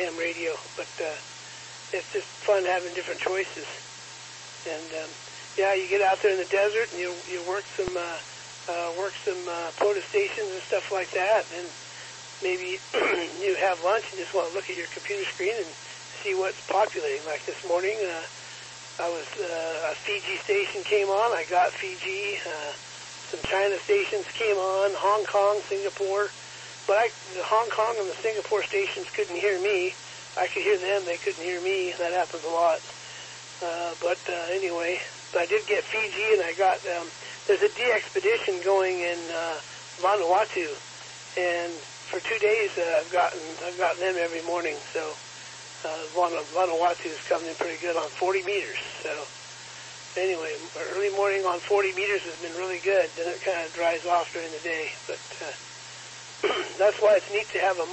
AM radio, but it's just fun having different choices. And yeah, you get out there in the desert and you work some protestations and stuff like that, and maybe you have lunch and just want to look at your computer screen and see what's populating. Like this morning, a Fiji station came on. I got Fiji. Some China stations came on. Hong Kong, Singapore. But the Hong Kong and the Singapore stations couldn't hear me. I could hear them. They couldn't hear me. That happens a lot. Anyway, but I did get Fiji, and I got there's a DXpedition going in Vanuatu, and for 2 days I've gotten them every morning. So Vanuatu is coming in pretty good on 40 meters. So anyway, early morning on 40 meters has been really good. Then it kind of dries off during the day, but that's why it's neat to have a